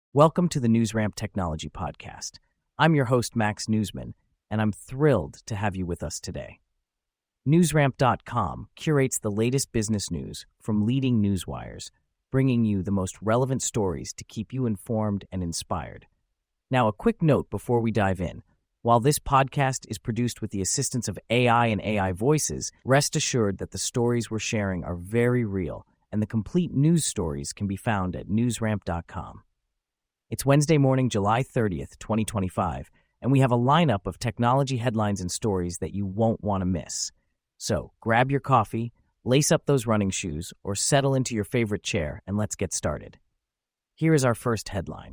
Welcome to the NewsRamp Technology Podcast. I'm your host, Max Newsman, and I'm thrilled to have you with us today. NewsRamp.com curates the latest business news from leading newswires, bringing you the most relevant stories to keep you informed and inspired. Now, a quick note before we dive in. While this podcast is produced with the assistance of AI and AI voices, rest assured that the stories we're sharing are very real, and the complete news stories can be found at newsramp.com. It's Wednesday morning, July 30th, 2025, and we have a lineup of technology headlines and stories that you won't want to miss. So, grab your coffee, lace up those running shoes, or settle into your favorite chair, and let's get started. Here is our first headline.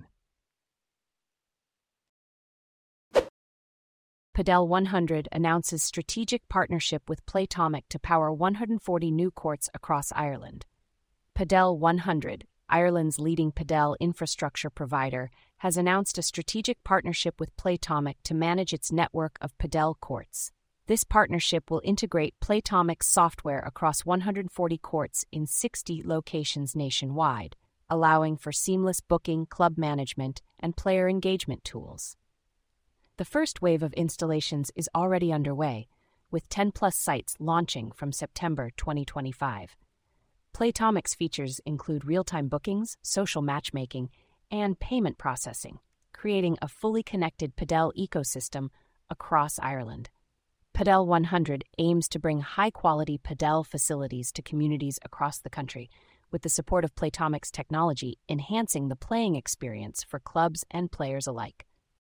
Padel 100 announces strategic partnership with Playtomic to power 140 new courts across Ireland. Padel 100, Ireland's leading padel infrastructure provider, has announced a strategic partnership with Playtomic to manage its network of padel courts. This partnership will integrate Playtomic's software across 140 courts in 60 locations nationwide, allowing for seamless booking, club management, and player engagement tools. The first wave of installations is already underway, with 10-plus sites launching from September 2025. Playtomic's features include real-time bookings, social matchmaking, and payment processing, creating a fully connected padel ecosystem across Ireland. Padel 100 aims to bring high-quality padel facilities to communities across the country, with the support of Playtomic's technology enhancing the playing experience for clubs and players alike.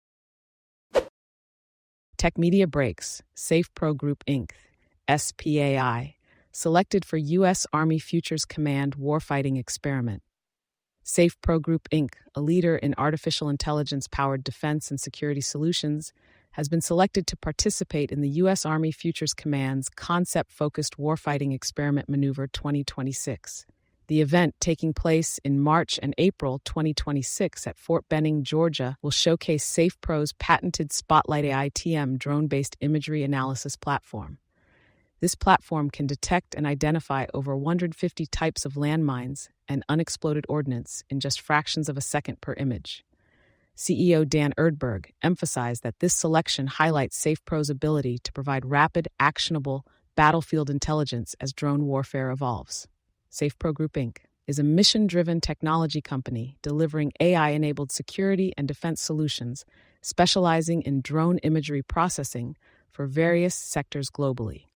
Tech Media breaks, SafePro Group Inc., SPAI, selected for U.S. Army Futures Command warfighting experiment. SafePro Group Inc., a leader in artificial intelligence-powered defense and security solutions, has been selected to participate in the U.S. Army Futures Command's Concept-Focused Warfighting Experiment Maneuver 2026. The event, taking place in March and April 2026 at Fort Benning, Georgia, will showcase SafePro's patented Spotlight AI-TM drone-based imagery analysis platform. This platform can detect and identify over 150 types of landmines and unexploded ordnance in just fractions of a second per image. CEO Dan Erdberg emphasized that this selection highlights SafePro's ability to provide rapid, actionable battlefield intelligence as drone warfare evolves. SafePro Group Inc. is a mission-driven technology company delivering AI-enabled security and defense solutions, specializing in drone imagery processing for various sectors globally.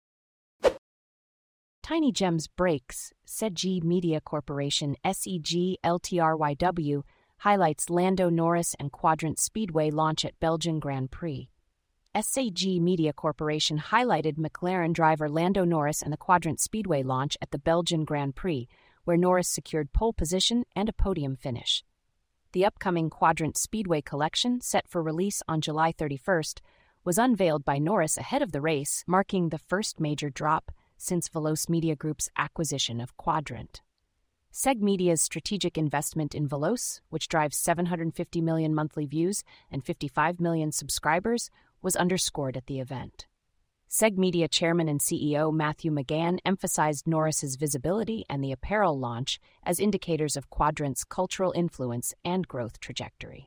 Tiny Gems breaks, SEG Media Corporation SEG Ltryw highlights Lando Norris and Quadrant Speedway launch at Belgian Grand Prix. SEG Media Corporation highlighted McLaren driver Lando Norris and the Quadrant Speedway launch at the Belgian Grand Prix, where Norris secured pole position and a podium finish. The upcoming Quadrant Speedway collection, set for release on July 31st, was unveiled by Norris ahead of the race, marking the first major drop since Veloce Media Group's acquisition of Quadrant. SEG Media's strategic investment in Veloce, which drives 750 million monthly views and 55 million subscribers, was underscored at the event. SEG Media chairman and CEO Matthew McGann emphasized Norris's visibility and the apparel launch as indicators of Quadrant's cultural influence and growth trajectory.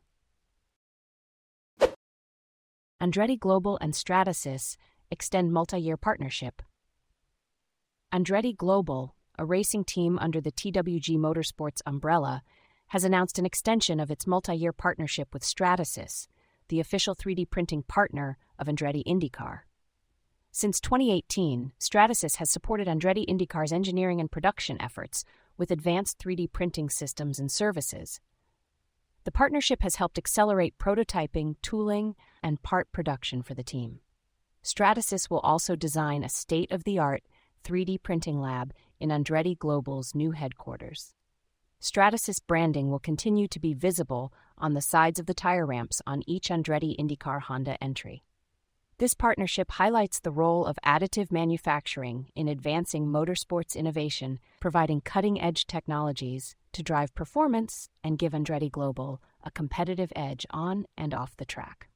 Andretti Global and Stratasys extend multi-year partnership. Andretti Global, a racing team under the TWG Motorsports umbrella, has announced an extension of its multi-year partnership with Stratasys, the official 3D printing partner of Andretti IndyCar. Since 2018, Stratasys has supported Andretti IndyCar's engineering and production efforts with advanced 3D printing systems and services. The partnership has helped accelerate prototyping, tooling, and part production for the team. Stratasys will also design a state-of-the-art 3D printing lab in Andretti Global's new headquarters. Stratasys branding will continue to be visible on the sides of the tire ramps on each Andretti IndyCar Honda entry. This partnership highlights the role of additive manufacturing in advancing motorsports innovation, providing cutting-edge technologies to drive performance and give Andretti Global a competitive edge on and off the track.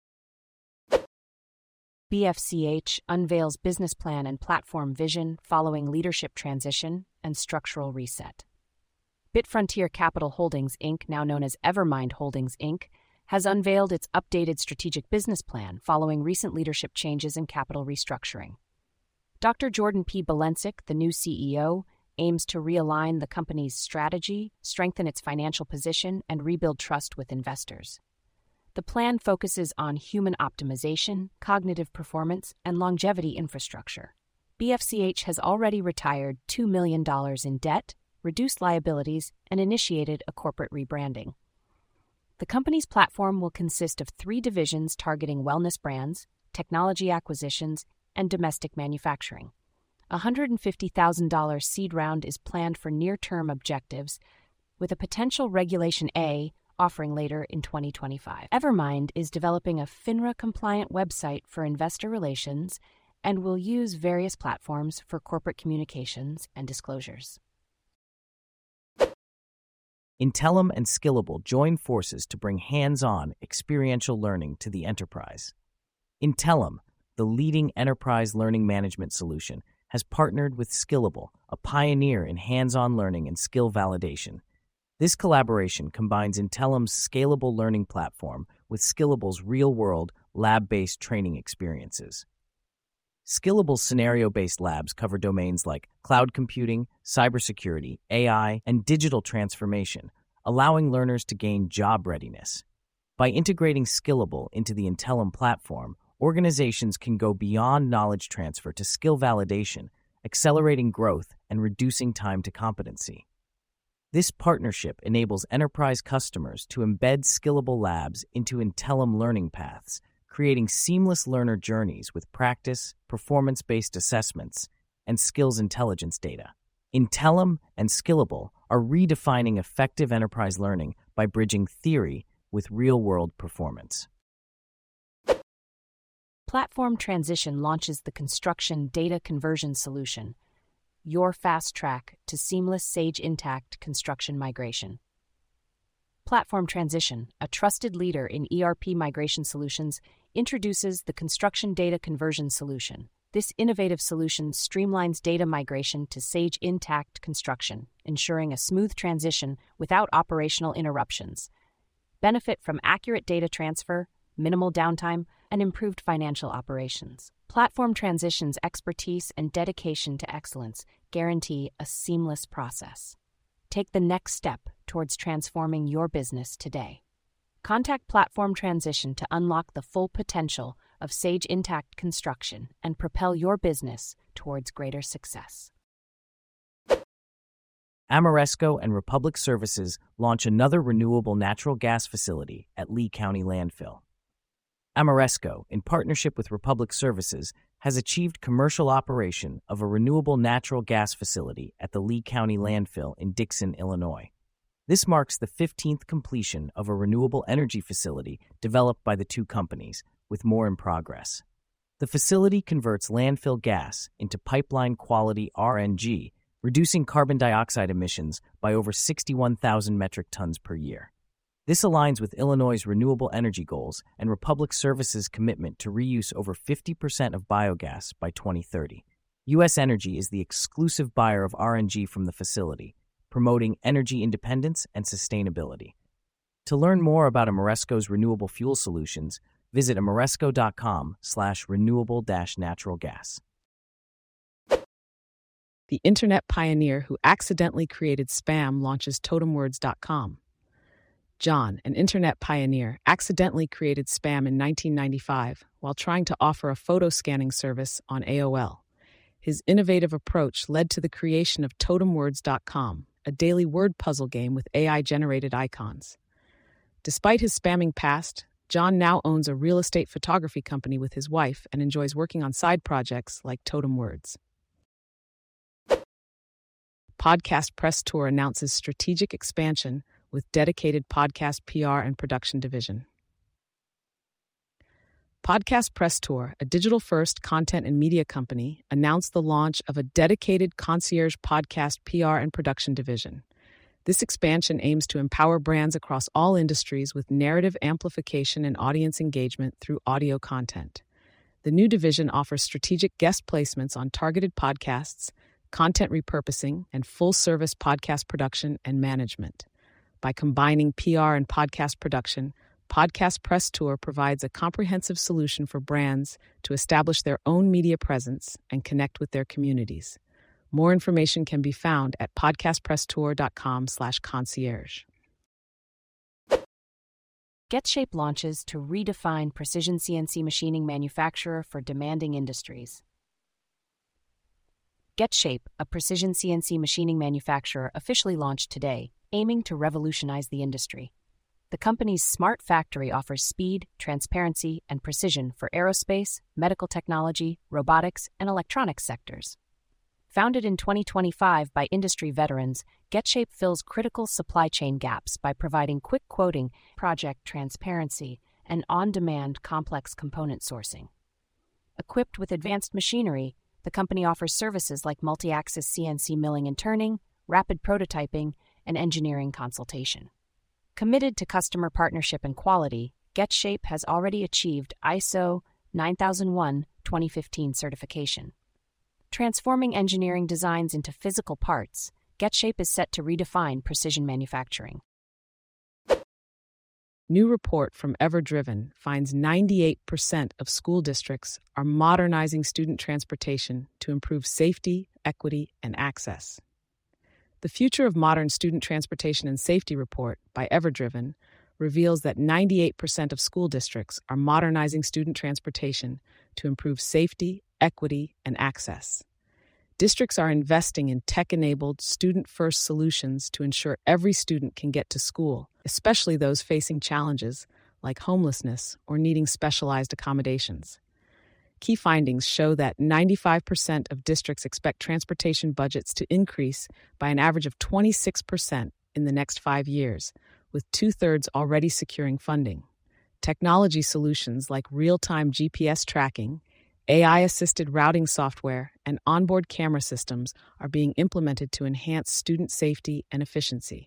BFCH unveils business plan and platform vision following leadership transition and structural reset. Bitfrontier Capital Holdings, Inc., now known as Evermind Holdings, Inc., has unveiled its updated strategic business plan following recent leadership changes and capital restructuring. Dr. Jordan P. Belencic, the new CEO, aims to realign the company's strategy, strengthen its financial position, and rebuild trust with investors. The plan focuses on human optimization, cognitive performance, and longevity infrastructure. BFCH has already retired $2 million in debt, reduced liabilities, and initiated a corporate rebranding. The company's platform will consist of 3 divisions targeting wellness brands, technology acquisitions, and domestic manufacturing. A $150,000 seed round is planned for near-term objectives, with a potential Regulation A offering later in 2025. Evermind is developing a FINRA-compliant website for investor relations and will use various platforms for corporate communications and disclosures. Intellum and Skillable join forces to bring hands-on, experiential learning to the enterprise. Intellum, the leading enterprise learning management solution, has partnered with Skillable, a pioneer in hands-on learning and skill validation. This collaboration combines Intellum's scalable learning platform with Skillable's real-world, lab-based training experiences. Skillable's scenario-based labs cover domains like cloud computing, cybersecurity, AI, and digital transformation, allowing learners to gain job readiness. By integrating Skillable into the Intellum platform, organizations can go beyond knowledge transfer to skill validation, accelerating growth and reducing time to competency. This partnership enables enterprise customers to embed Skillable labs into Intellum learning paths, creating seamless learner journeys with practice, performance-based assessments, and skills intelligence data. Intellum and Skillable are redefining effective enterprise learning by bridging theory with real-world performance. Platform Transition launches the Construction Data Conversion Solution, your fast track to seamless Sage Intacct construction migration. Platform Transition, a trusted leader in ERP migration solutions, introduces the Construction Data Conversion Solution. This innovative solution streamlines data migration to Sage Intacct construction, ensuring a smooth transition without operational interruptions. Benefit from accurate data transfer, minimal downtime, and improved financial operations. Platform Transition's expertise and dedication to excellence guarantee a seamless process. Take the next step towards transforming your business today. Contact Platform Transition to unlock the full potential of Sage Intacct construction and propel your business towards greater success. Ameresco and Republic Services launch another renewable natural gas facility at Lee County Landfill. Ameresco, in partnership with Republic Services, has achieved commercial operation of a renewable natural gas facility at the Lee County Landfill in Dixon, Illinois. This marks the 15th completion of a renewable energy facility developed by the two companies, with more in progress. The facility converts landfill gas into pipeline-quality RNG, reducing carbon dioxide emissions by over 61,000 metric tons per year. This aligns with Illinois' renewable energy goals and Republic Services' commitment to reuse over 50% of biogas by 2030. U.S. Energy is the exclusive buyer of RNG from the facility, promoting energy independence and sustainability. To learn more about Ameresco's renewable fuel solutions, visit ameresco.com/renewable-natural gas. The internet pioneer who accidentally created spam launches totemwords.com. John, an internet pioneer, accidentally created spam in 1995 while trying to offer a photo scanning service on AOL. His innovative approach led to the creation of totemwords.com, a daily word puzzle game with AI-generated icons. Despite his spamming past, John now owns a real estate photography company with his wife and enjoys working on side projects like Totem Words. Podcast Press Tour announces strategic expansion with dedicated podcast PR and production division. Podcast Press Tour, a digital-first content and media company, announced the launch of a dedicated concierge podcast PR and production division. This expansion aims to empower brands across all industries with narrative amplification and audience engagement through audio content. The new division offers strategic guest placements on targeted podcasts, content repurposing, and full-service podcast production and management. By combining PR and podcast production, Podcast Press Tour provides a comprehensive solution for brands to establish their own media presence and connect with their communities. More information can be found at podcastpresstour.com/concierge. GetShape launches to redefine precision CNC machining manufacturer for demanding industries. GetShape, a precision CNC machining manufacturer, officially launched today, aiming to revolutionize the industry. The company's smart factory offers speed, transparency, and precision for aerospace, medical technology, robotics, and electronics sectors. Founded in 2025 by industry veterans, GetShape fills critical supply chain gaps by providing quick quoting, project transparency, and on-demand complex component sourcing. Equipped with advanced machinery, the company offers services like multi-axis CNC milling and turning, rapid prototyping, and engineering consultation. Committed to customer partnership and quality, GetShape has already achieved ISO 9001:2015 certification. Transforming engineering designs into physical parts, GetShape is set to redefine precision manufacturing. New report from EverDriven finds 98% of school districts are modernizing student transportation to improve safety, equity, and access. The Future of Modern Student Transportation and Safety report by EverDriven reveals that 98% of school districts are modernizing student transportation to improve safety, equity, and access. Districts are investing in tech-enabled, student-first solutions to ensure every student can get to school, especially those facing challenges like homelessness or needing specialized accommodations. Key findings show that 95% of districts expect transportation budgets to increase by an average of 26% in the next 5 years, with 2/3 already securing funding. Technology solutions like real-time GPS tracking, AI-assisted routing software, and onboard camera systems are being implemented to enhance student safety and efficiency.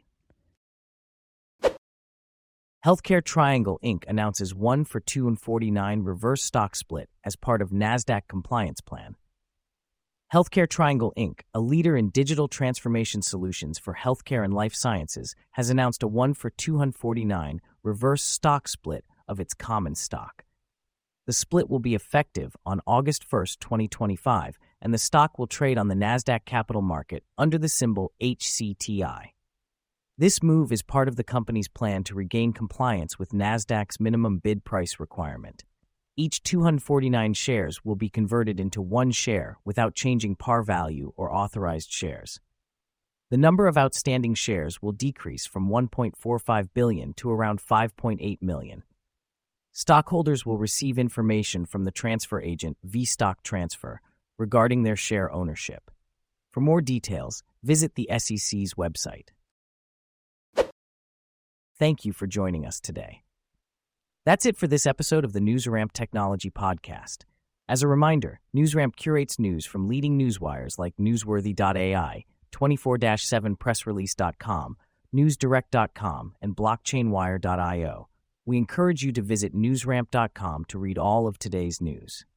Healthcare Triangle Inc. announces 1-for-2.49 reverse stock split as part of NASDAQ compliance plan. Healthcare Triangle Inc., a leader in digital transformation solutions for healthcare and life sciences, has announced a 1-for-249 reverse stock split of its common stock. The split will be effective on August 1st, 2025, and the stock will trade on the NASDAQ Capital Market under the symbol HCTI. This move is part of the company's plan to regain compliance with NASDAQ's minimum bid price requirement. Each 249 shares will be converted into one share without changing par value or authorized shares. The number of outstanding shares will decrease from 1.45 billion to around 5.8 million. Stockholders will receive information from the transfer agent vStock Transfer regarding their share ownership. For more details, visit the SEC's website. Thank you for joining us today. That's it for this episode of the NewsRamp Technology Podcast. As a reminder, NewsRamp curates news from leading newswires like Newsworthy.ai, 24/7pressrelease.com, NewsDirect.com, and BlockchainWire.io. We encourage you to visit newsramp.com to read all of today's news.